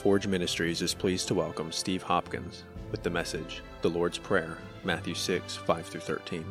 Forge Ministries is pleased to welcome Steve Hopkins with the message, The Lord's Prayer, Matthew 6, 5 through 13.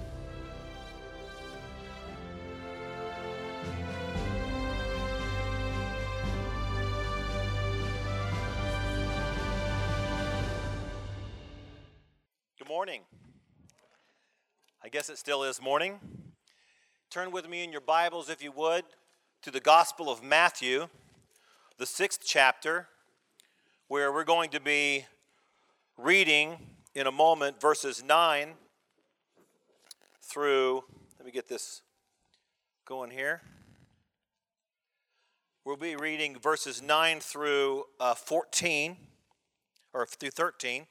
Good morning. I guess it still is morning. Turn with me in your Bibles, if you would, to the Gospel of Matthew, the 6th chapter, where we're going to be reading in a moment verses 9 through, let me get this going here. We'll be reading verses 9 through 14, or through 13.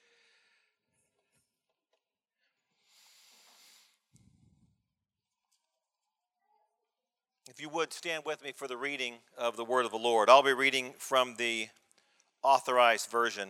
If you would stand with me for the reading of the word of the Lord. I'll be reading from the Authorized Version,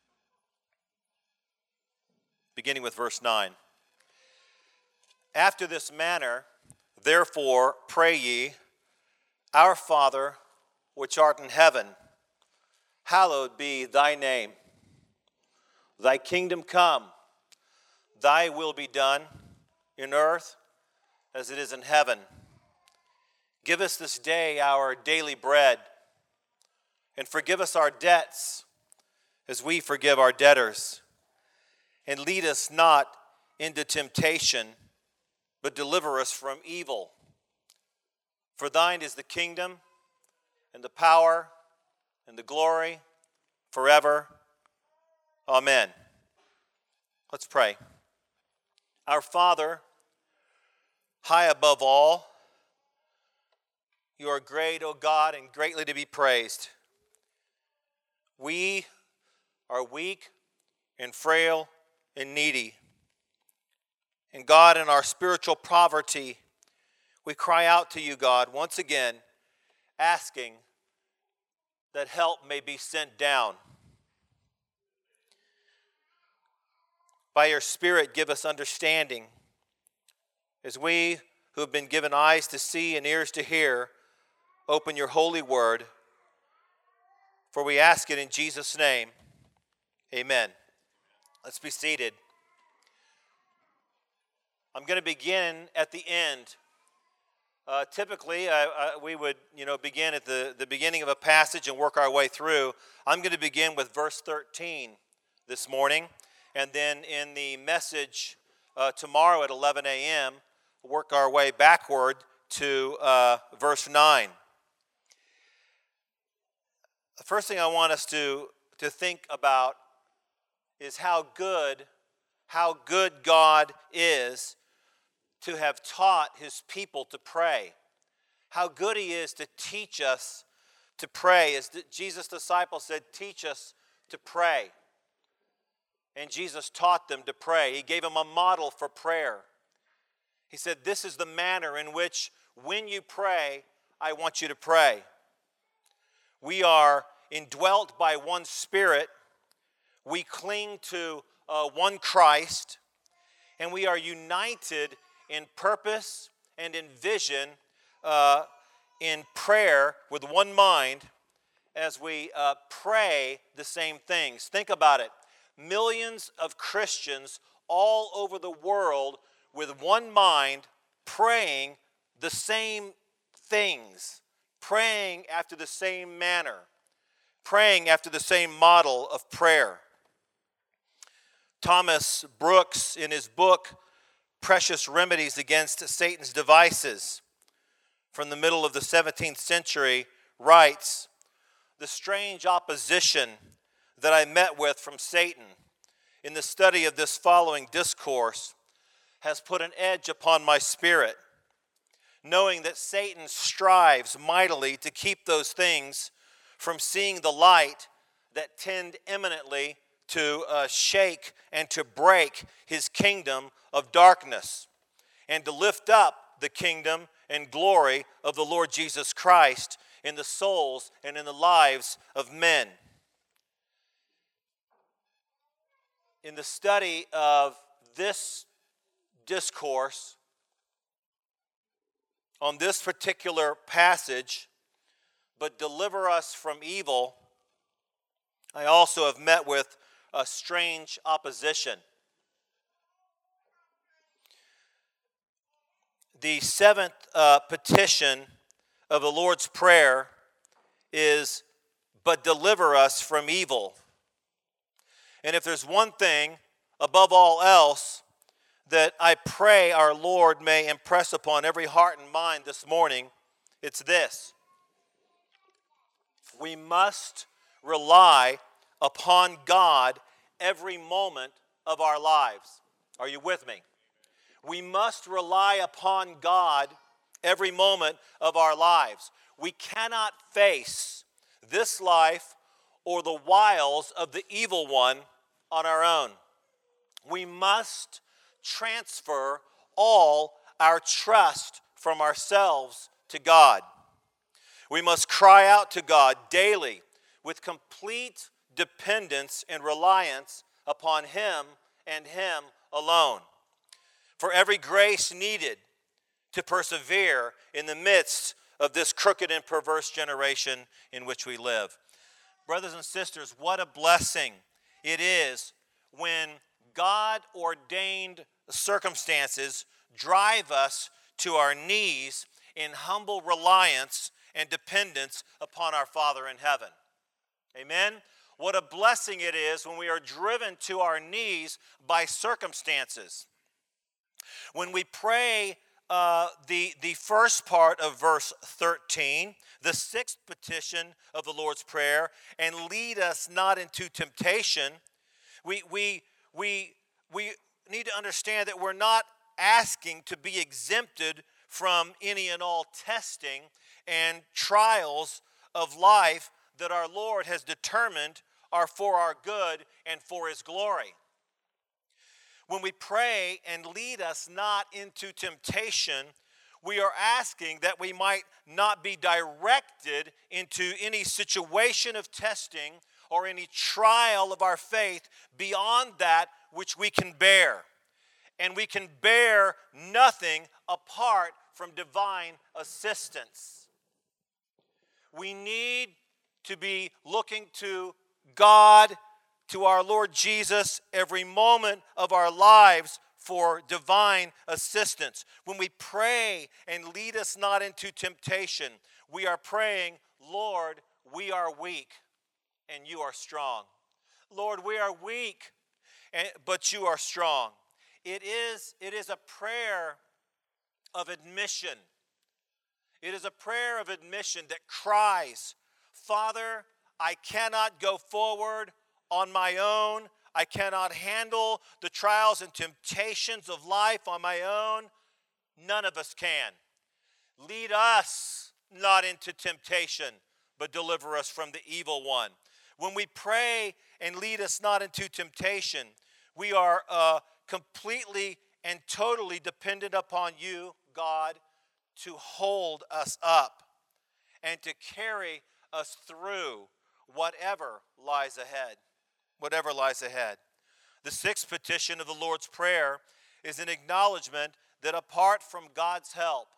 beginning with verse 9. After this manner, therefore, pray ye, Our Father, which art in heaven, hallowed be thy name. Thy kingdom come, thy will be done in earth as it is in heaven. Give us this day our daily bread, and forgive us our debts as we forgive our debtors. And lead us not into temptation, but deliver us from evil. For thine is the kingdom, and the power, and the glory, forever. Amen. Let's pray. Our Father, high above all, you are great, O God, and greatly to be praised. We are weak and frail and needy. And God, in our spiritual poverty, we cry out to you, God, once again, asking that help may be sent down. By your Spirit, give us understanding, as we who have been given eyes to see and ears to hear, open your holy word, for we ask it in Jesus' name. Amen. Let's be seated. I'm going to begin at the end. Typically, we would begin at the beginning of a passage and work our way through. I'm going to begin with verse 13 this morning, and then in the message tomorrow at 11 a.m., work our way backward to verse 9. The first thing I want us to think about is how good God is to have taught his people to pray. How good he is to teach us to pray. As Jesus' disciples said, teach us to pray. And Jesus taught them to pray. He gave them a model for prayer. He said, this is the manner in which when you pray, I want you to pray. We are indwelt by one Spirit. We cling to one Christ. And we are united in purpose and in vision, in prayer with one mind as we pray the same things. Think about it. Millions of Christians all over the world with one mind praying the same things, praying after the same manner, praying after the same model of prayer. Thomas Brooks, in his book, Precious Remedies Against Satan's Devices, from the middle of the 17th century, writes, the strange opposition that I met with from Satan in the study of this following discourse has put an edge upon my spirit, knowing that Satan strives mightily to keep those things from seeing the light that tend eminently to shake and to break his kingdom of darkness, and to lift up the kingdom and glory of the Lord Jesus Christ in the souls and in the lives of men. In the study of this discourse on this particular passage, but deliver us from evil, I also have met with a strange opposition. The seventh petition of the Lord's Prayer is, "But deliver us from evil." And if there's one thing, above all else, that I pray our Lord may impress upon every heart and mind this morning, it's this: we must rely upon God every moment of our lives. Are you with me? We must rely upon God every moment of our lives. We cannot face this life or the wiles of the evil one on our own. We must transfer all our trust from ourselves to God. We must cry out to God daily with complete dependence and reliance upon Him and Him alone, for every grace needed to persevere in the midst of this crooked and perverse generation in which we live. Brothers and sisters, what a blessing it is when God-ordained circumstances drive us to our knees in humble reliance and dependence upon our Father in heaven. Amen? What a blessing it is when we are driven to our knees by circumstances. When we pray the first part of verse 13, the sixth petition of the Lord's Prayer, "And lead us not into temptation," we need to understand that we're not asking to be exempted from any and all testing and trials of life that our Lord has determined are for our good and for His glory. When we pray, "And lead us not into temptation," we are asking that we might not be directed into any situation of testing or any trial of our faith beyond that which we can bear. And we can bear nothing apart from divine assistance. We need to be looking to God, to our Lord Jesus, every moment of our lives for divine assistance. When we pray, "And lead us not into temptation," we are praying, "Lord, we are weak and you are strong. Lord, we are weak, but you are strong." It is a prayer of admission. It is a prayer of admission that cries, "Father, I cannot go forward on my own. I cannot handle the trials and temptations of life on my own. None of us can. Lead us not into temptation, but deliver us from the evil one." When we pray, "And lead us not into temptation," we are completely and totally dependent upon you, God, to hold us up and to carry us through whatever lies ahead. Whatever lies ahead. The sixth petition of the Lord's Prayer is an acknowledgement that apart from God's help,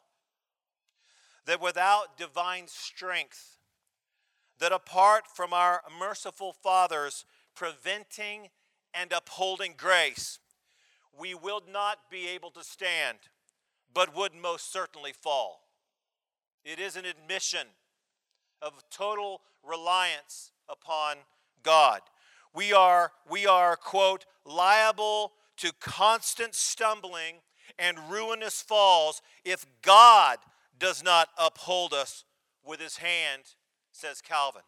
that without divine strength, that apart from our merciful Father's preventing and upholding grace, we will not be able to stand, but would most certainly fall. It is an admission of total reliance upon God. We are, quote, "liable to constant stumbling and ruinous falls if God does not uphold us with His hand," says Calvin.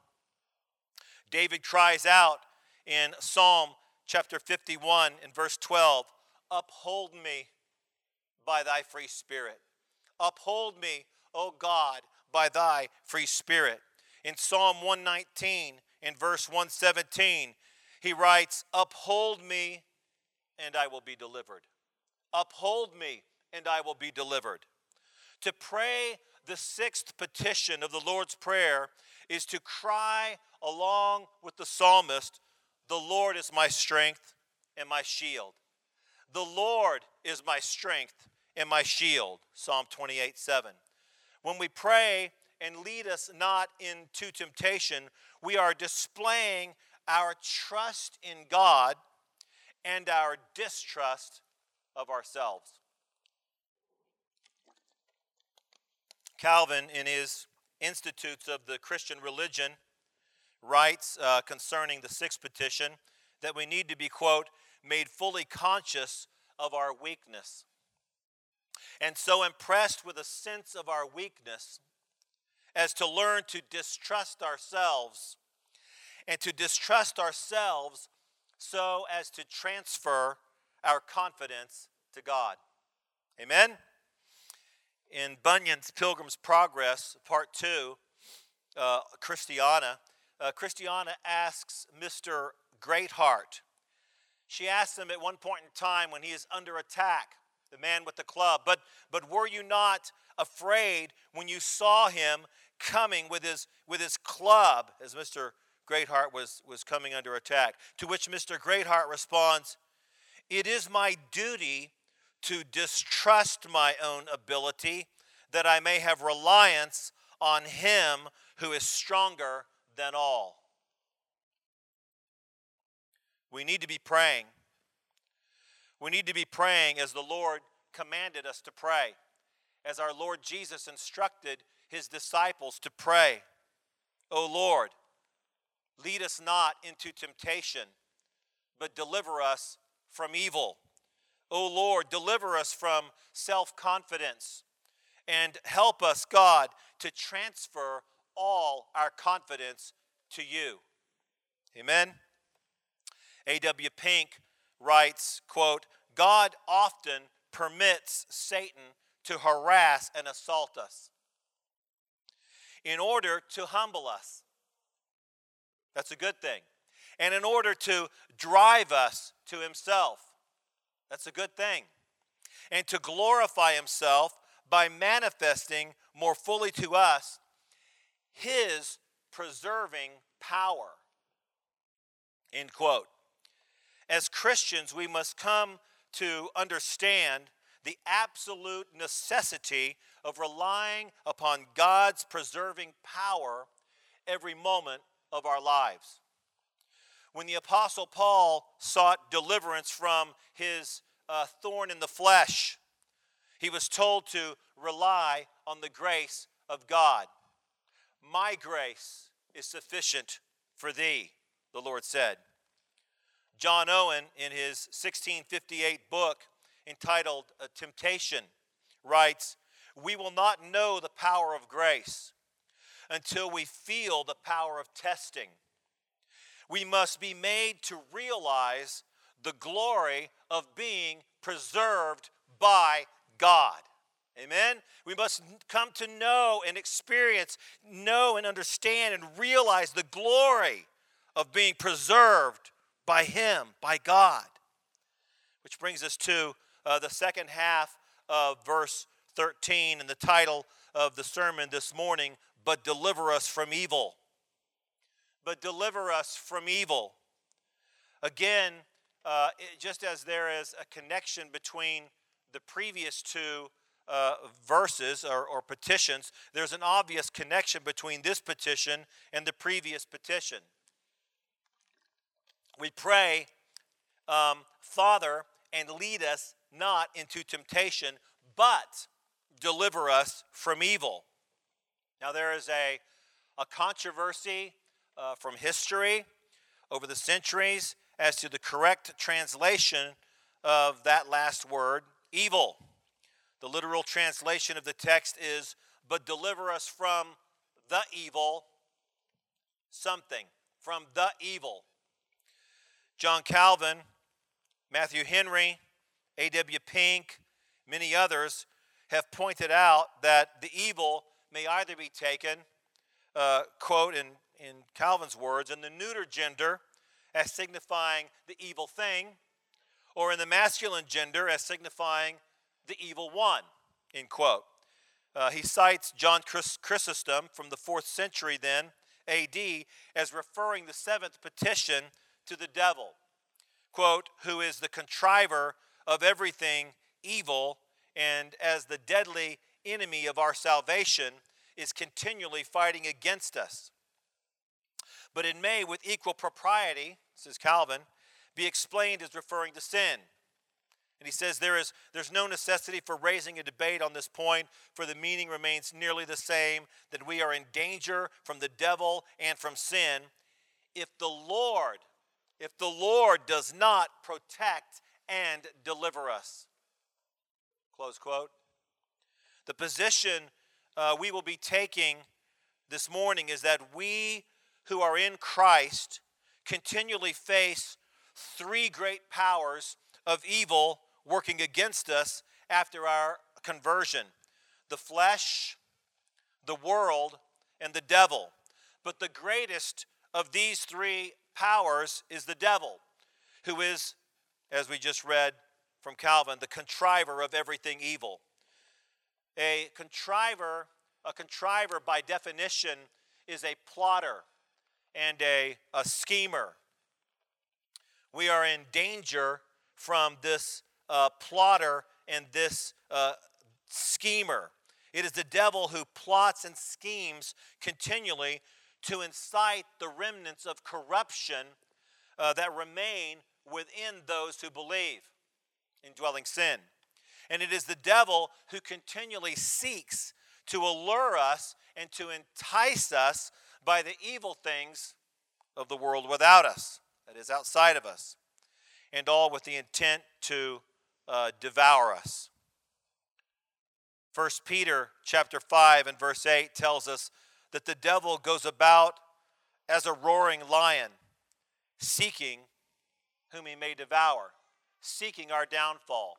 David cries out in Psalm chapter 51 and verse 12, "Uphold me by thy free spirit." Uphold me, O God, by thy free spirit. In Psalm 119 and verse 117, he writes, "Uphold me and I will be delivered." Uphold me and I will be delivered. To pray the sixth petition of the Lord's Prayer is to cry along with the psalmist, "The Lord is my strength and my shield." The Lord is my strength and my shield, Psalm 28:7. When we pray, "And lead us not into temptation," we are displaying our trust in God and our distrust of ourselves. Calvin, in his Institutes of the Christian Religion, writes concerning the sixth petition that we need to be, quote, made fully conscious of our weakness, and so impressed with a sense of our weakness as to learn to distrust ourselves, and to distrust ourselves so as to transfer our confidence to God. Amen? In Bunyan's Pilgrim's Progress, Part 2, Christiana asks Mr. Greatheart. She asks him at one point in time when he is under attack, the man with the club, but were you not afraid when you saw him coming with his club as Mr. Greatheart was coming under attack? To which Mr. Greatheart responds, "It is my duty to distrust my own ability, that I may have reliance on him who is stronger than all." We need to be praying. We need to be praying as the Lord commanded us to pray, as our Lord Jesus instructed his disciples to pray. O Lord, lead us not into temptation, but deliver us from evil. O Lord, deliver us from self-confidence, and help us, God, to transfer all our confidence to you. Amen. A.W. Pink writes, quote, God often permits Satan to harass and assault us in order to humble us. That's a good thing. And in order to drive us to himself. That's a good thing. And to glorify himself by manifesting more fully to us his preserving power. End quote. As Christians, we must come to understand the absolute necessity of relying upon God's preserving power every moment of our lives. When the Apostle Paul sought deliverance from his thorn in the flesh, he was told to rely on the grace of God. My grace is sufficient for thee, the Lord said. John Owen, in his 1658 book entitled Temptation, writes, we will not know the power of grace until we feel the power of testing. We must be made to realize the glory of being preserved by God. Amen? We must come to know and experience, know and understand and realize the glory of being preserved by Him, by God. Which brings us to the second half of verse 13 and the title of the sermon this morning, But Deliver Us from Evil. But deliver us from evil. Again, just as there is a connection between the previous two verses or petitions, there's an obvious connection between this petition and the previous petition. We pray, Father, and lead us not into temptation, but deliver us from evil. Now there is a controversy from history over the centuries as to the correct translation of that last word, evil. The literal translation of the text is, but deliver us from the evil something, from the evil. John Calvin, Matthew Henry, A.W. Pink, many others have pointed out that the evil may either be taken, quote, in Calvin's words, in the neuter gender as signifying the evil thing, or in the masculine gender as signifying the evil one, end quote. He cites John Chrysostom from the 4th century then, A.D., as referring the 7th petition to the devil, quote, who is the contriver of everything evil and as the deadly enemy of our salvation is continually fighting against us. but it may with equal propriety, says Calvin, be explained as referring to sin. And he says there's no necessity for raising a debate on this point, for the meaning remains nearly the same, that we are in danger from the devil and from sin if the Lord does not protect and deliver us. Close quote. The position we will be taking this morning is that we who are in Christ continually face three great powers of evil working against us after our conversion: the flesh, the world, and the devil. But the greatest of these three powers is the devil, who is, as we just read from Calvin, the contriver of everything evil. A contriver by definition is a plotter and a schemer. We are in danger from this plotter and this schemer. It is the devil who plots and schemes continually to incite the remnants of corruption that remain within those who believe, indwelling sin. And it is the devil who continually seeks to allure us and to entice us by the evil things of the world without us, that is, outside of us, and all with the intent to devour us. 1 Peter chapter 5 and verse 8 tells us that the devil goes about as a roaring lion, seeking whom he may devour, seeking our downfall.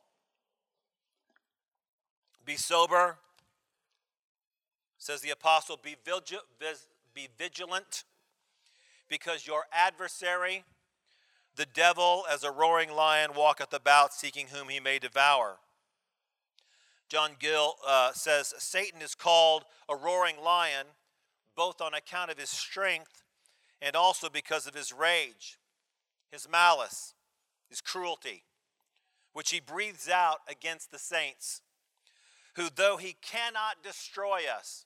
Be sober, says the apostle, be vigilant, because your adversary, the devil, as a roaring lion, walketh about, seeking whom he may devour. John Gill says, Satan is called a roaring lion, both on account of his strength and also because of his rage, his malice, his cruelty, which he breathes out against the saints, who though he cannot destroy us,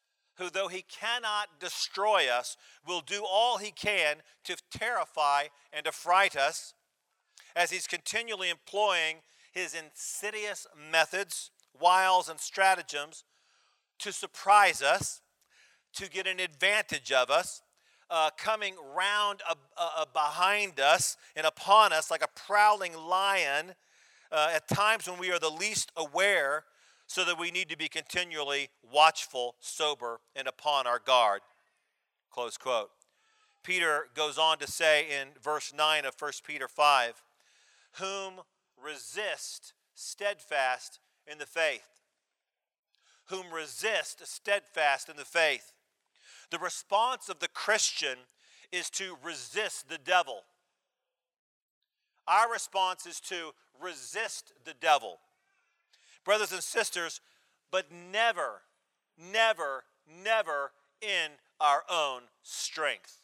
will do all he can to terrify and affright us, as he's continually employing his insidious methods, wiles, and stratagems to surprise us, to get an advantage of us, coming round behind us and upon us like a prowling lion at times when we are the least aware, so that we need to be continually watchful, sober, and upon our guard. Close quote. Peter goes on to say in verse 9 of 1 Peter 5, whom resist steadfast in the faith. Whom resist steadfast in the faith. The response of the Christian is to resist the devil. Our response is to resist the devil. Brothers and sisters, but never, never, never in our own strength.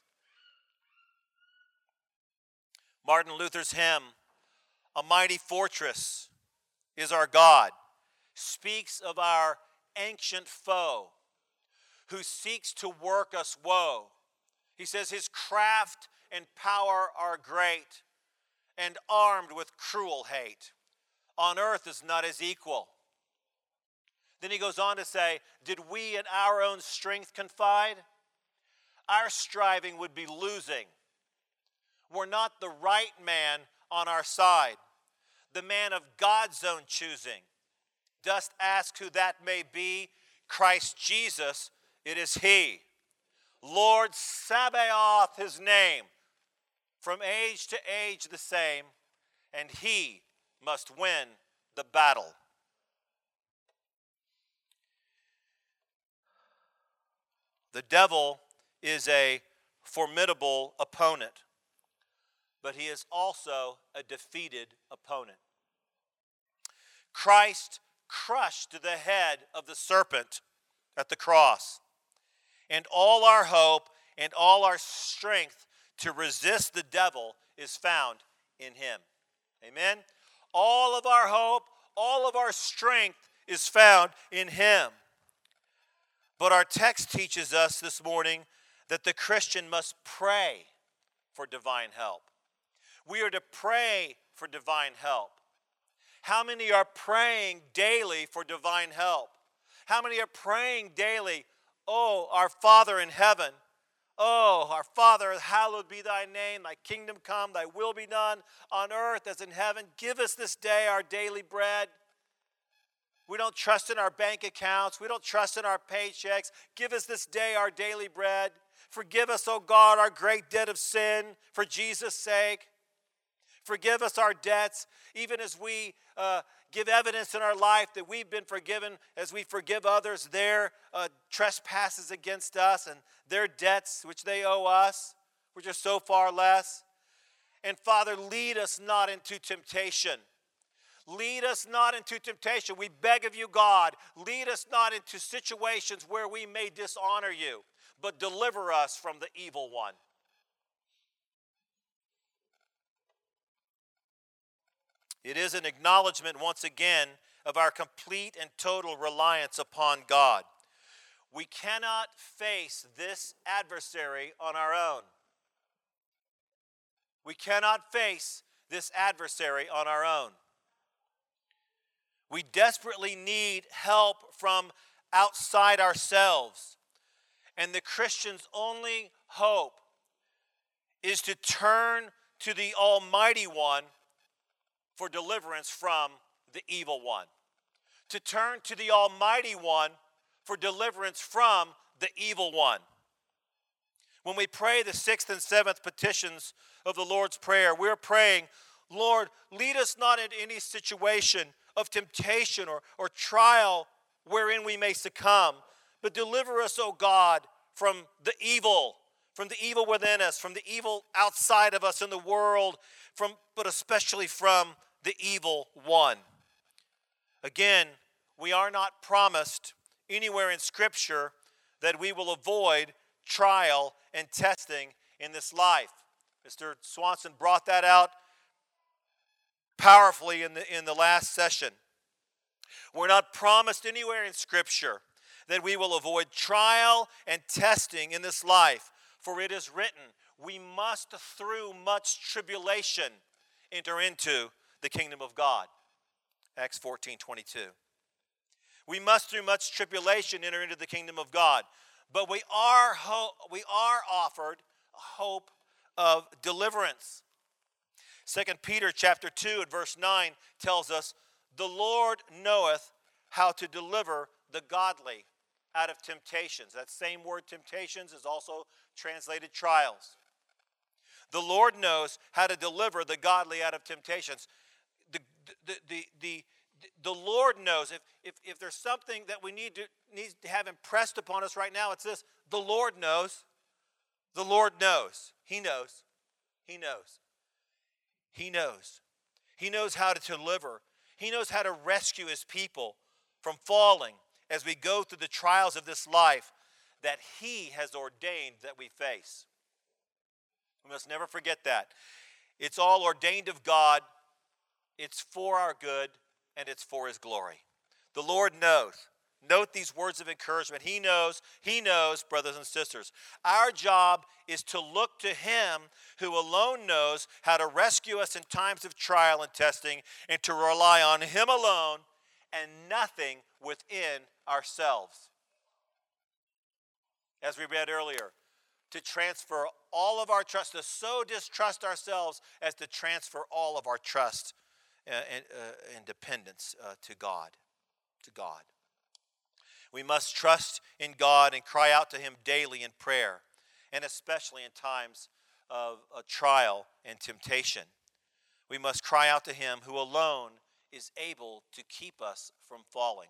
Martin Luther's hymn, "A Mighty Fortress is Our God," speaks of our ancient foe who seeks to work us woe. He says, his craft and power are great and armed with cruel hate. On earth is not his equal. Then he goes on to say, did we in our own strength confide? Our striving would be losing. We're not the right man on our side, the man of God's own choosing. Dost ask who that may be? Christ Jesus, it is he. Lord Sabaoth his name, from age to age the same, and he must win the battle. The devil is a formidable opponent, but he is also a defeated opponent. Christ crushed the head of the serpent at the cross, and all our hope and all our strength to resist the devil is found in him. Amen? All of our hope, all of our strength is found in him. But our text teaches us this morning that the Christian must pray for divine help. We are to pray for divine help. How many are praying daily for divine help? How many are praying daily, "Oh, our Father in heaven, oh, our Father, hallowed be thy name, thy kingdom come, thy will be done on earth as in heaven. Give us this day our daily bread." We don't trust in our bank accounts. We don't trust in our paychecks. Give us this day our daily bread. Forgive us, O God, our great debt of sin for Jesus' sake. Forgive us our debts, even as we give evidence in our life that we've been forgiven, as we forgive others their trespasses against us and their debts which they owe us, which are so far less. And Father, lead us not into temptation. Lead us not into temptation. We beg of you, God, lead us not into situations where we may dishonor you, but deliver us from the evil one. It is an acknowledgement, once again, of our complete and total reliance upon God. We cannot face this adversary on our own. We cannot face this adversary on our own. We desperately need help from outside ourselves. And the Christian's only hope is to turn to the Almighty One for deliverance from the evil one. To turn to the Almighty One for deliverance from the evil one. When we pray the 6th and 7th petitions of the Lord's Prayer, we're praying, "Lord, lead us not into any situation of temptation or trial wherein we may succumb, but deliver us, O God, from the evil within us, from the evil outside of us in the world, but especially from the evil one." Again, we are not promised anywhere in Scripture that we will avoid trial and testing in this life. Mr. Swanson brought that out powerfully in the last session. We're not promised anywhere in Scripture that we will avoid trial and testing in this life. For it is written, we must through much tribulation enter into the kingdom of God. Acts 14:22. We must through much tribulation enter into the kingdom of God. But we are offered a hope of deliverance. 2 Peter chapter 2 and verse 9 tells us, "The Lord knoweth how to deliver the godly out of temptations." That same word temptations is also translated trials. The Lord knows how to deliver the godly out of temptations. The Lord knows. If there's something that we need to have impressed upon us right now, it's this: the Lord knows. The Lord knows. He knows. He knows. He knows. He knows how to deliver. He knows how to rescue his people from falling as we go through the trials of this life that he has ordained that we face. We must never forget that. It's all ordained of God. It's for our good, and it's for his glory. The Lord knows. Note these words of encouragement. He knows, brothers and sisters. Our job is to look to him who alone knows how to rescue us in times of trial and testing, and to rely on him alone and nothing within ourselves. As we read earlier, to transfer all of our trust, to so distrust ourselves as to transfer all of our trust and dependence to God. We must trust in God and cry out to him daily in prayer, and especially in times of a trial and temptation. We must cry out to him who alone is able to keep us from falling.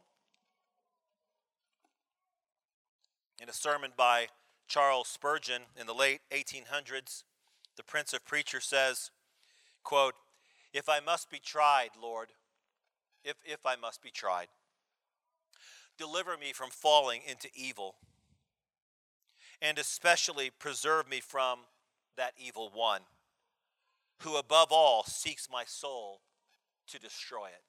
In a sermon by Charles Spurgeon in the late 1800s, the Prince of Preachers says, quote, "If I must be tried, Lord, if I must be tried, deliver me from falling into evil, and especially preserve me from that evil one, who above all seeks my soul to destroy it."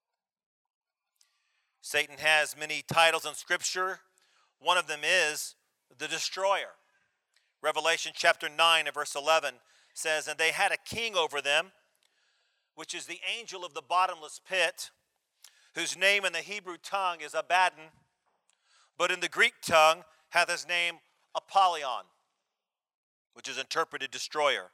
Satan has many titles in Scripture. One of them is the destroyer. Revelation chapter 9 and verse 11 says, "And they had a king over them, which is the angel of the bottomless pit, whose name in the Hebrew tongue is Abaddon, but in the Greek tongue hath his name Apollyon," which is interpreted destroyer.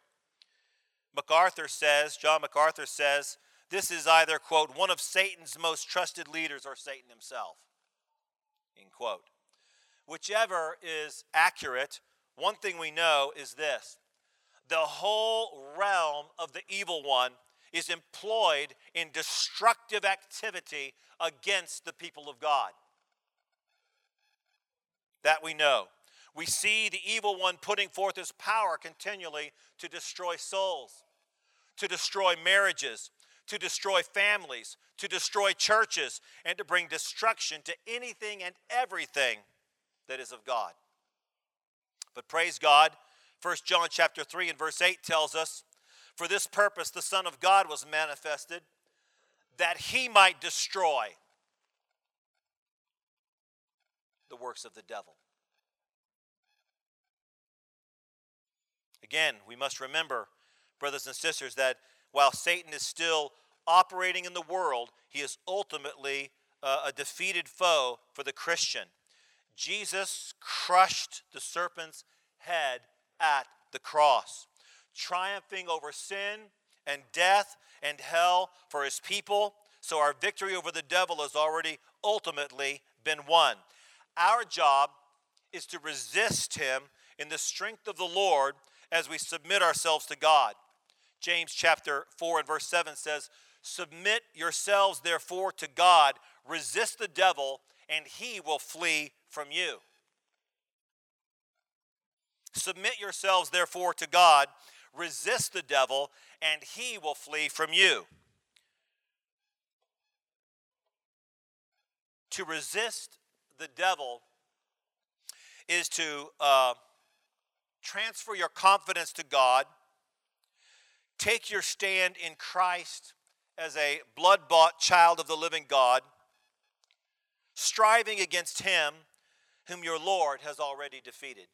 John MacArthur says, this is either, quote, one of Satan's most trusted leaders or Satan himself, end quote. Whichever is accurate, one thing we know is this: the whole realm of the evil one is employed in destructive activity against the people of God. That we know. We see the evil one putting forth his power continually to destroy souls, to destroy marriages, to destroy families, to destroy churches, and to bring destruction to anything and everything that is of God. But praise God, 1 John chapter 3 and verse 8 tells us, "For this purpose the Son of God was manifested, that he might destroy the works of the devil." Again, we must remember, brothers and sisters, that while Satan is still operating in the world, he is ultimately a defeated foe for the Christian. Jesus crushed the serpent's head at the cross, triumphing over sin and death and hell for his people. So our victory over the devil has already ultimately been won. Our job is to resist him in the strength of the Lord as we submit ourselves to God. James chapter 4 and verse 7 says, "Submit yourselves therefore to God, resist the devil, and he will flee from you." Submit yourselves therefore to God, resist the devil, and he will flee from you. To resist the devil is to transfer your confidence to God, take your stand in Christ as a blood-bought child of the living God, striving against him whom your Lord has already defeated.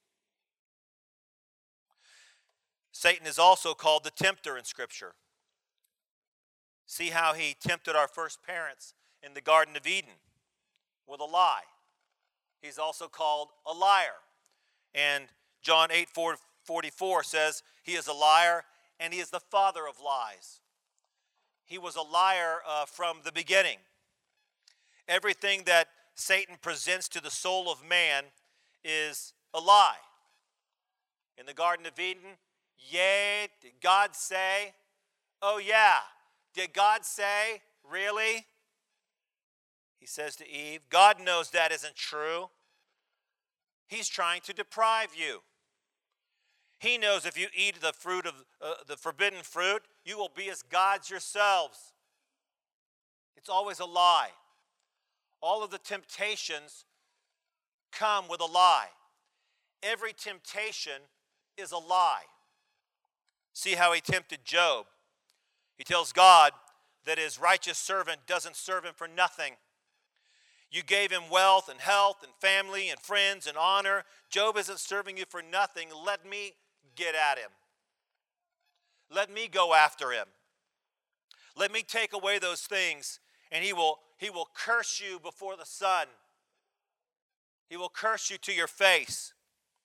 Satan is also called the tempter in Scripture. See how he tempted our first parents in the Garden of Eden with a lie. He's also called a liar. And John 8:44 says he is a liar and he is the father of lies. He was a liar from the beginning. Everything that Satan presents to the soul of man is a lie. In the Garden of Eden, yea, did God say? Oh yeah, did God say? Really? He says to Eve, God knows that isn't true. He's trying to deprive you. He knows if you eat the fruit of the forbidden fruit, you will be as gods yourselves. It's always a lie. All of the temptations come with a lie. Every temptation is a lie. See how he tempted Job. He tells God that his righteous servant doesn't serve him for nothing. You gave him wealth and health and family and friends and honor. Job isn't serving you for nothing. Let me get at him. Let me go after him. Let me take away those things, and he will curse you before the sun. He will curse you to your face.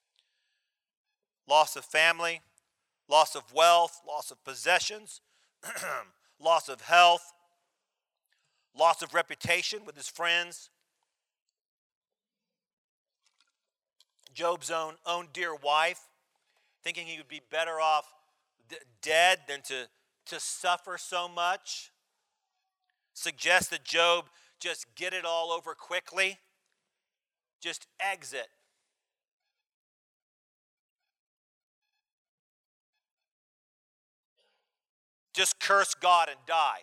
Loss of family, loss of wealth, loss of possessions, loss of health, loss of reputation with his friends. Job's own dear wife, thinking he would be better off dead than to suffer so much, suggests that Job just get it all over quickly, just exit. Just curse God and die.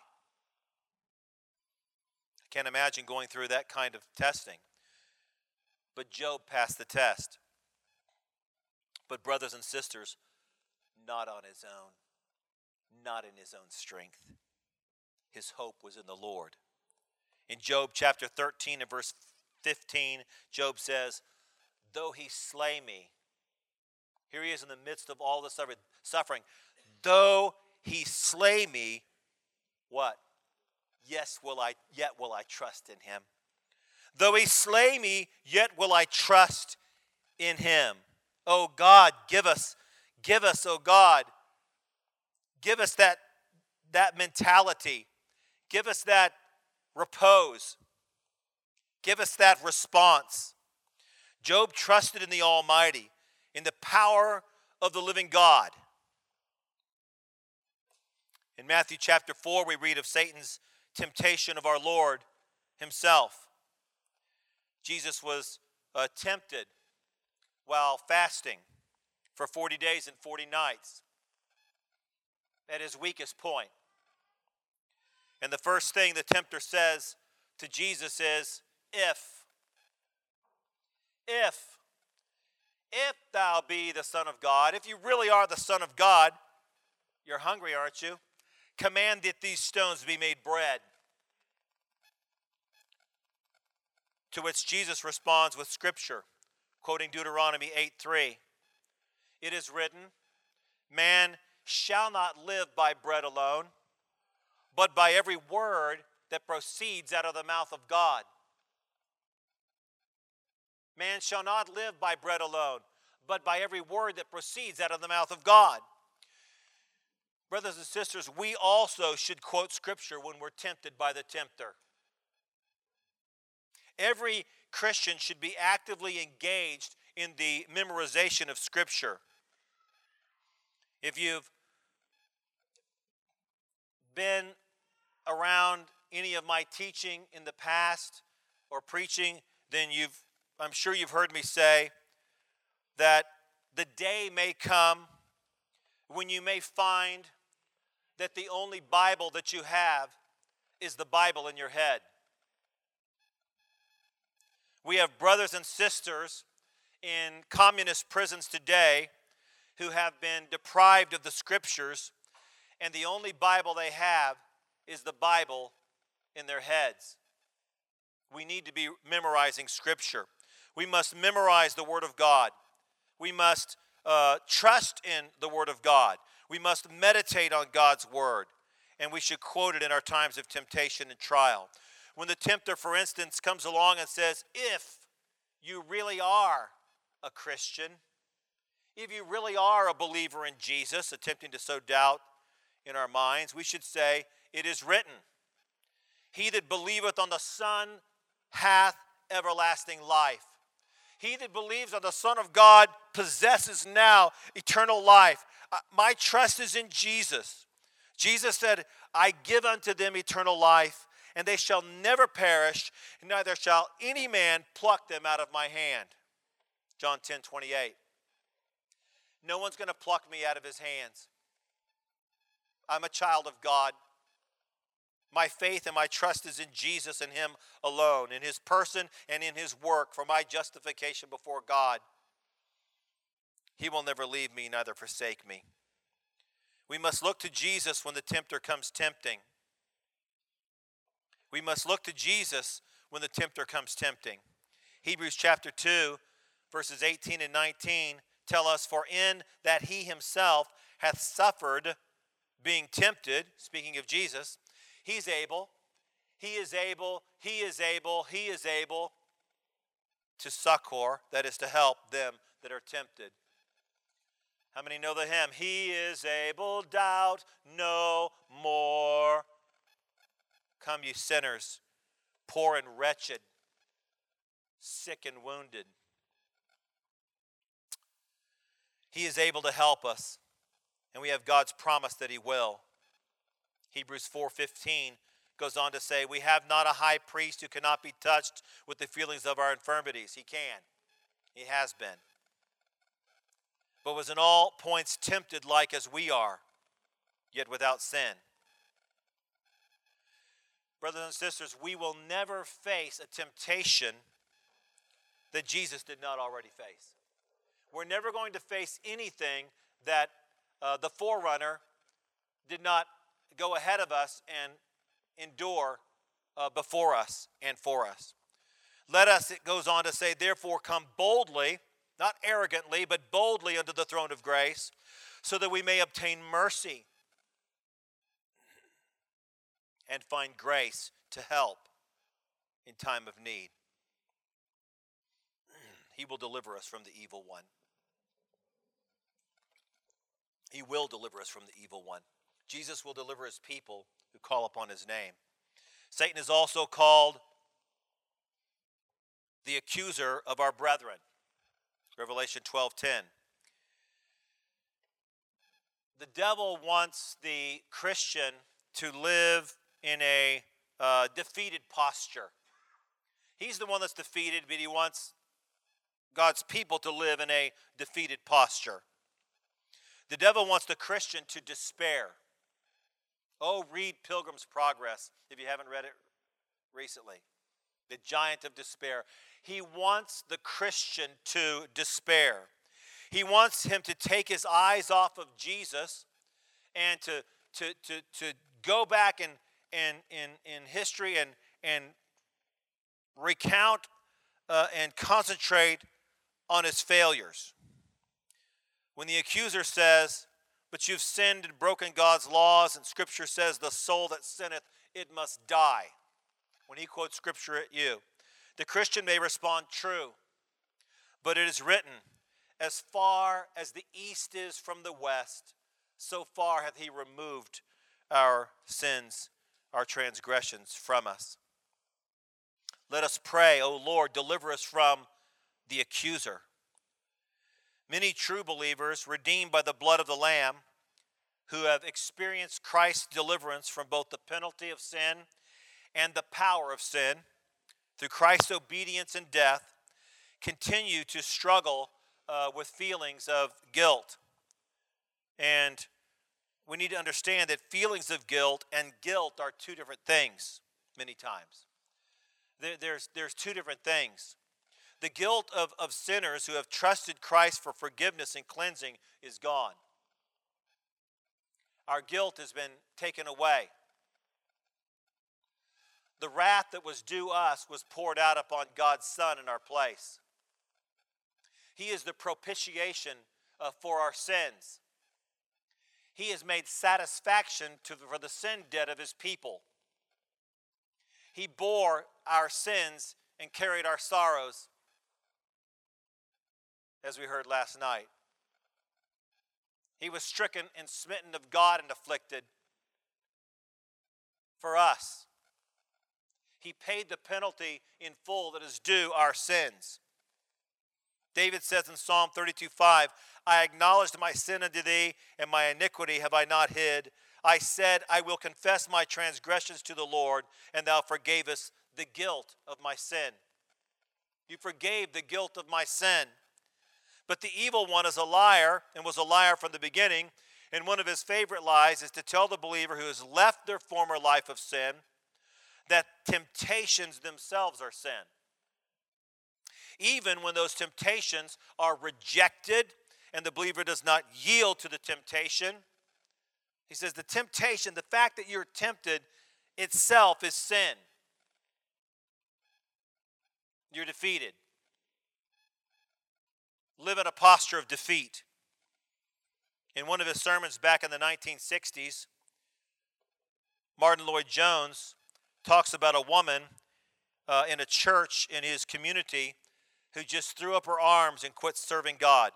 I can't imagine going through that kind of testing. But Job passed the test. But brothers and sisters, not on his own, not in his own strength. His hope was in the Lord. In Job chapter 13 and verse 15, Job says, though he slay me, Here he is in the midst of all the suffering. Though he slay me, what? Yet will I trust in him. Though he slay me, yet will I trust in him. Oh God, give us, oh God, give us that mentality. Give us that repose. Give us that response. Job trusted in the Almighty, in the power of the living God. In Matthew chapter 4, we read of Satan's temptation of our Lord himself. Jesus was tempted while fasting for 40 days and 40 nights at his weakest point. And the first thing the tempter says to Jesus is, if thou be the Son of God, if you really are the Son of God, you're hungry, aren't you? Command that these stones be made bread. To which Jesus responds with Scripture, quoting Deuteronomy 8:3. It is written, man shall not live by bread alone, but by every word that proceeds out of the mouth of God. Man shall not live by bread alone, but by every word that proceeds out of the mouth of God. Brothers and sisters, we also should quote Scripture when we're tempted by the tempter. Every Christian should be actively engaged in the memorization of Scripture. If you've been around any of my teaching in the past or preaching, then I'm sure you've heard me say that the day may come when you may find that the only Bible that you have is the Bible in your head. We have brothers and sisters in communist prisons today who have been deprived of the Scriptures, and the only Bible they have is the Bible in their heads. We need to be memorizing Scripture. We must memorize the Word of God. We must trust in the Word of God. We must meditate on God's Word, and we should quote it in our times of temptation and trial. When the tempter, for instance, comes along and says, if you really are a Christian, if you really are a believer in Jesus, attempting to sow doubt in our minds, we should say, it is written, he that believeth on the Son hath everlasting life. He that believes on the Son of God possesses now eternal life. My trust is in Jesus. Jesus said, I give unto them eternal life, and they shall never perish, and neither shall any man pluck them out of my hand. John 10:28. No one's going to pluck me out of his hands. I'm a child of God. My faith and my trust is in Jesus and him alone, in his person and in his work for my justification before God. He will never leave me, neither forsake me. We must look to Jesus when the tempter comes tempting. We must look to Jesus when the tempter comes tempting. Hebrews chapter 2, verses 18 and 19 tell us, for in that he himself hath suffered being tempted, speaking of Jesus, he is able to succor, that is to help them that are tempted. How many know the hymn? He is able, doubt no more. Come, ye sinners, poor and wretched, sick and wounded. He is able to help us, and we have God's promise that he will. Hebrews 4:15 goes on to say, we have not a high priest who cannot be touched with the feelings of our infirmities. He can. He has been. But was in all points tempted like as we are, yet without sin. Brothers and sisters, we will never face a temptation that Jesus did not already face. We're never going to face anything that the forerunner did not go ahead of us and endure before us and for us. Let us, it goes on to say, therefore come boldly not arrogantly, but boldly unto the throne of grace, so that we may obtain mercy and find grace to help in time of need. He will deliver us from the evil one. He will deliver us from the evil one. Jesus will deliver his people who call upon his name. Satan is also called the accuser of our brethren. Revelation 12:10. The devil wants the Christian to live in a defeated posture. He's the one that's defeated, but he wants God's people to live in a defeated posture. The devil wants the Christian to despair. Oh, read Pilgrim's Progress if you haven't read it recently. The giant of despair. He wants the Christian to despair. He wants him to take his eyes off of Jesus and to go back in history and recount and concentrate on his failures. When the accuser says, but you've sinned and broken God's laws, and Scripture says the soul that sinneth, it must die. When he quotes Scripture at you, the Christian may respond, true, but it is written, as far as the east is from the west, so far hath he removed our sins, our transgressions from us. Let us pray, O Lord, deliver us from the accuser. Many true believers, redeemed by the blood of the Lamb, who have experienced Christ's deliverance from both the penalty of sin and the power of sin, through Christ's obedience and death, continue to struggle with feelings of guilt. And we need to understand that feelings of guilt and guilt are two different things many times. There's two different things. The guilt of sinners who have trusted Christ for forgiveness and cleansing is gone. Our guilt has been taken away. The wrath that was due us was poured out upon God's Son in our place. He is the propitiation for our sins. He has made satisfaction for the sin debt of his people. He bore our sins and carried our sorrows, as we heard last night. He was stricken and smitten of God and afflicted for us. He paid the penalty in full that is due our sins. David says in Psalm 32:5, I acknowledged my sin unto thee, and my iniquity have I not hid. I said, I will confess my transgressions to the Lord, and thou forgavest the guilt of my sin. You forgave the guilt of my sin. But the evil one is a liar, and was a liar from the beginning, and one of his favorite lies is to tell the believer who has left their former life of sin that temptations themselves are sin. Even when those temptations are rejected and the believer does not yield to the temptation, he says the temptation, the fact that you're tempted itself is sin. You're defeated. Live in a posture of defeat. In one of his sermons back in the 1960s, Martin Lloyd-Jones talks about a woman in a church in his community who just threw up her arms and quit serving God.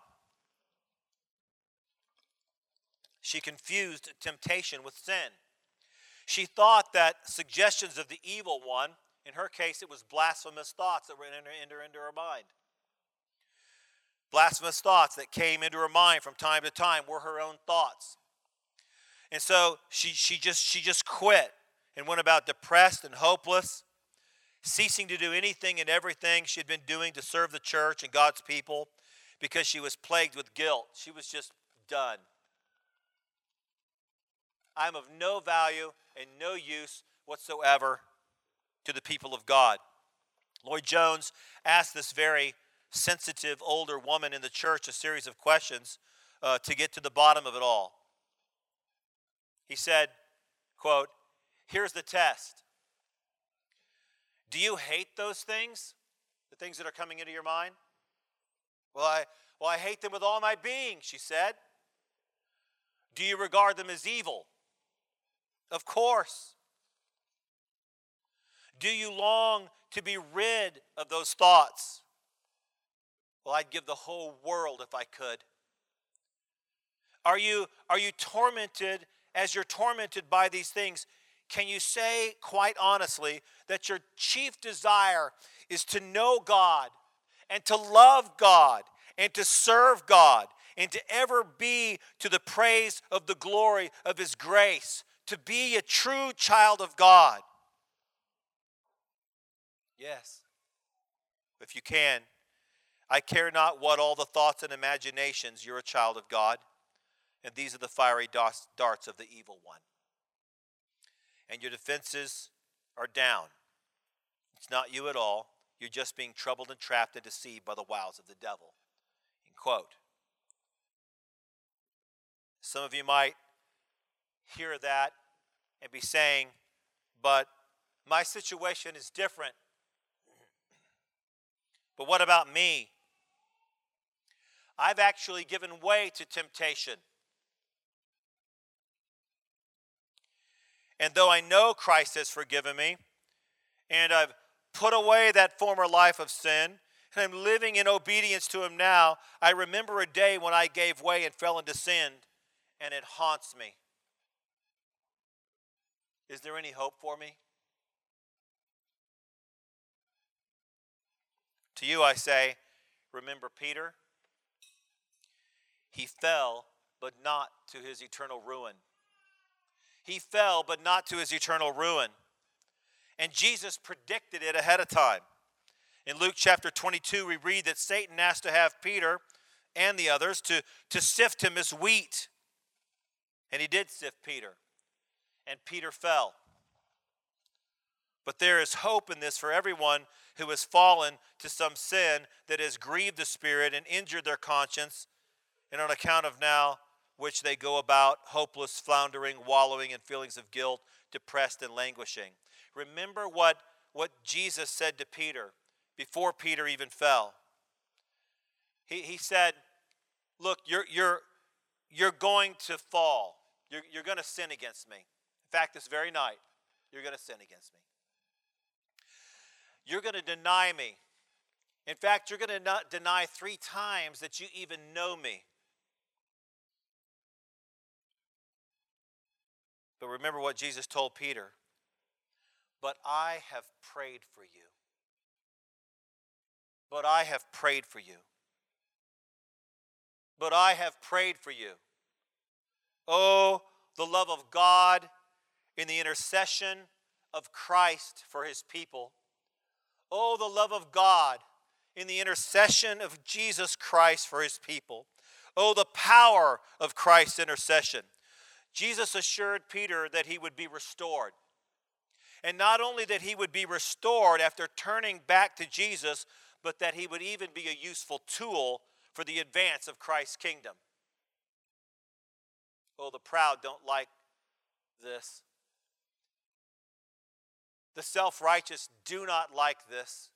She confused temptation with sin. She thought that suggestions of the evil one, in her case it was blasphemous thoughts that were into her mind. Blasphemous thoughts that came into her mind from time to time were her own thoughts. And so she just quit and went about depressed and hopeless, ceasing to do anything and everything she had been doing to serve the church and God's people because she was plagued with guilt. She was just done. I'm of no value and no use whatsoever to the people of God. Lloyd-Jones asked this very sensitive older woman in the church a series of questions to get to the bottom of it all. He said, quote, here's the test. Do you hate those things? The things that are coming into your mind? Well, I hate them with all my being, she said. Do you regard them as evil? Of course. Do you long to be rid of those thoughts? Well, I'd give the whole world if I could. Are you tormented as you're tormented by these things? Can you say quite honestly that your chief desire is to know God and to love God and to serve God and to ever be to the praise of the glory of His grace, to be a true child of God? Yes. If you can, I care not what all the thoughts and imaginations, you're a child of God, and these are the fiery darts of the evil one. And your defenses are down. It's not you at all. You're just being troubled and trapped and deceived by the wiles of the devil. End quote. Some of you might hear that and be saying, but my situation is different. But what about me? I've actually given way to temptation. And though I know Christ has forgiven me, and I've put away that former life of sin, and I'm living in obedience to Him now, I remember a day when I gave way and fell into sin, and it haunts me. Is there any hope for me? To you I say, remember Peter? He fell, but not to his eternal ruin. He fell, but not to his eternal ruin. And Jesus predicted it ahead of time. In Luke chapter 22, we read that Satan asked to have Peter and the others to sift him as wheat. And he did sift Peter. And Peter fell. But there is hope in this for everyone who has fallen to some sin that has grieved the Spirit and injured their conscience, and on account of now which they go about hopeless, floundering, wallowing in feelings of guilt, depressed and languishing. Remember what Jesus said to Peter before Peter even fell. He said, look, you're going to fall. You're going to sin against me. In fact, this very night, you're going to sin against me. You're going to deny me. In fact, you're going to deny 3 times that you even know me. But remember what Jesus told Peter. But I have prayed for you. But I have prayed for you. But I have prayed for you. Oh, the love of God in the intercession of Christ for His people. Oh, the love of God in the intercession of Jesus Christ for His people. Oh, the power of Christ's intercession. Jesus assured Peter that he would be restored. And not only that he would be restored after turning back to Jesus, but that he would even be a useful tool for the advance of Christ's kingdom. Oh, the proud don't like this. The self-righteous do not like this.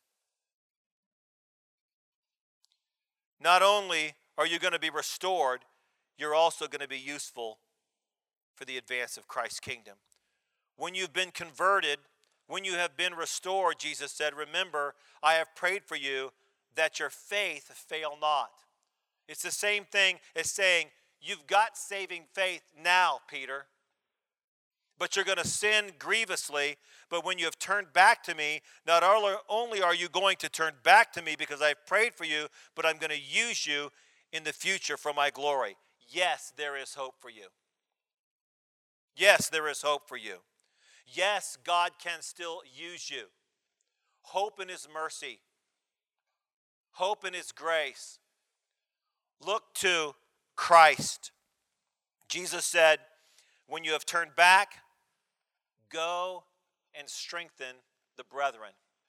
Not only are you going to be restored, you're also going to be useful for the advance of Christ's kingdom. When you've been converted, when you have been restored, Jesus said, remember, I have prayed for you that your faith fail not. It's the same thing as saying, you've got saving faith now, Peter, but you're going to sin grievously. But when you have turned back to me, not only are you going to turn back to me because I've prayed for you, but I'm going to use you in the future for my glory. Yes, there is hope for you. Yes, there is hope for you. Yes, God can still use you. Hope in His mercy. Hope in His grace. Look to Christ. Jesus said, when you have turned back, go and strengthen the brethren.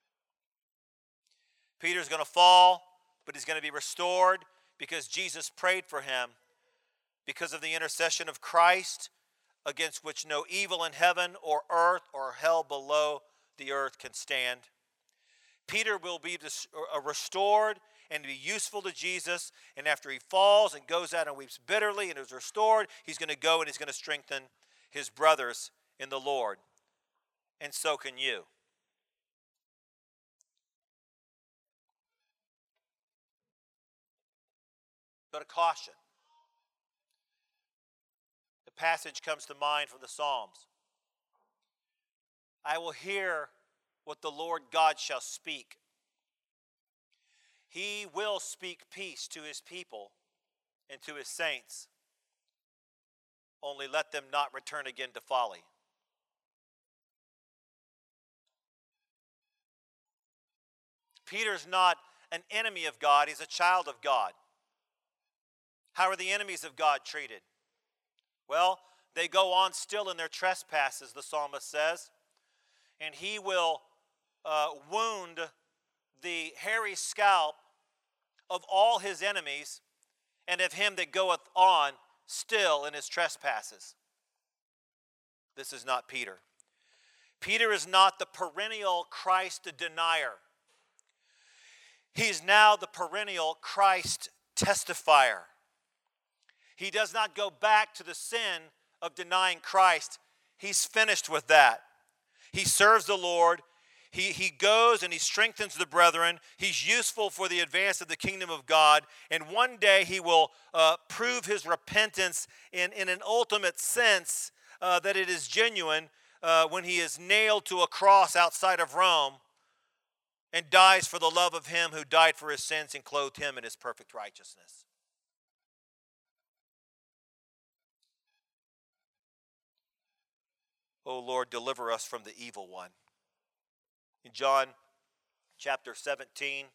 Peter's going to fall, but he's going to be restored because Jesus prayed for him because of the intercession of Christ, against which no evil in heaven or earth or hell below the earth can stand. Peter will be restored and to be useful to Jesus. And after he falls and goes out and weeps bitterly and is restored, he's going to go and he's going to strengthen his brothers in the Lord. And so can you. But a caution. The passage comes to mind from the Psalms. I will hear what the Lord God shall speak. He will speak peace to his people and to his saints. Only let them not return again to folly. Peter's not an enemy of God, he's a child of God. How are the enemies of God treated? Well, they go on still in their trespasses, the psalmist says, and he will wound the hairy scalp of all his enemies and of him that goeth on still in his trespasses. This is not Peter. Peter is not the perennial Christ denier. He's now the perennial Christ testifier. He does not go back to the sin of denying Christ. He's finished with that. He serves the Lord. He goes and he strengthens the brethren. He's useful for the advance of the kingdom of God. And one day he will prove his repentance in an ultimate sense that it is genuine when he is nailed to a cross outside of Rome and dies for the love of him who died for his sins and clothed him in his perfect righteousness. O Lord, deliver us from the evil one. In John chapter 17,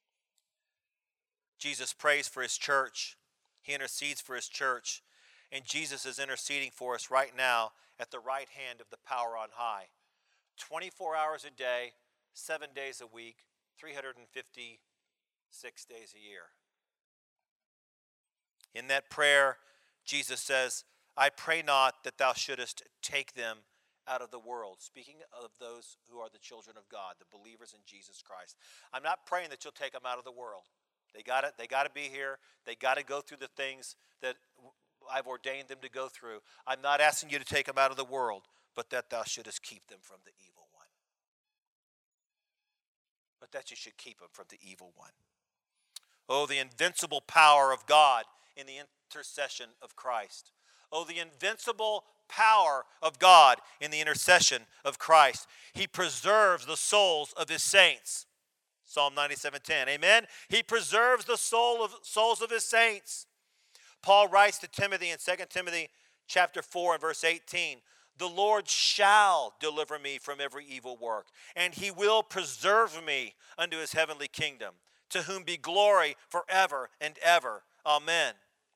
Jesus prays for his church. He intercedes for his church. And Jesus is interceding for us right now at the right hand of the power on high. 24 hours a day, 7 days a week, 356 days a year. In that prayer, Jesus says, I pray not that thou shouldest take them out of the world. Speaking of those who are the children of God, the believers in Jesus Christ. I'm not praying that you'll take them out of the world. They got to be here. They got to go through the things that I've ordained them to go through. I'm not asking you to take them out of the world, but that thou shouldest keep them from the evil one. But that you should keep them from the evil one. Oh, the invincible power of God in the intercession of Christ. Oh, the invincible power of God in the intercession of Christ. He preserves the souls of his saints. Psalm 97:10. Amen. He preserves the souls of his saints. Paul writes to Timothy in 2 Timothy chapter 4 and verse 18. The Lord shall deliver me from every evil work, and he will preserve me unto his heavenly kingdom, to whom be glory forever and ever. Amen.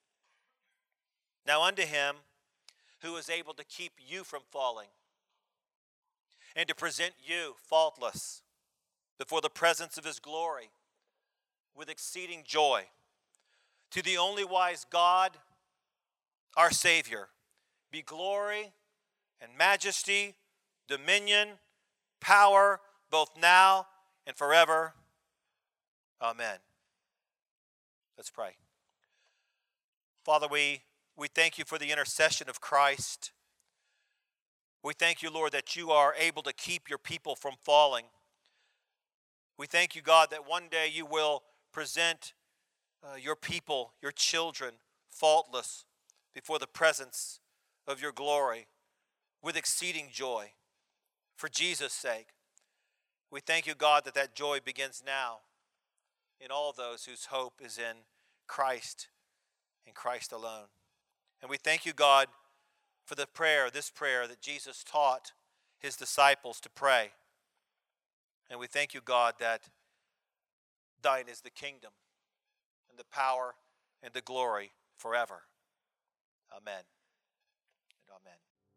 Now unto him who is able to keep you from falling and to present you faultless before the presence of his glory with exceeding joy. To the only wise God, our Savior, be glory and majesty, dominion, power, both now and forever. Amen. Let's pray. Father, we thank you for the intercession of Christ. We thank you, Lord, that you are able to keep your people from falling. We thank you, God, that one day you will present your people, your children, faultless before the presence of your glory with exceeding joy. For Jesus' sake, we thank you, God, that joy begins now in all those whose hope is in Christ and Christ alone. And we thank you, God, for this prayer that Jesus taught his disciples to pray. And we thank you, God, that thine is the kingdom and the power and the glory forever. Amen and amen.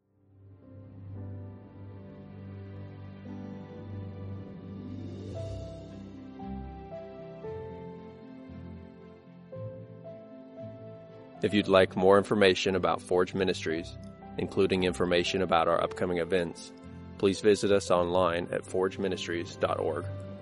If you'd like more information about Forge Ministries, including information about our upcoming events, please visit us online at forgeministries.org.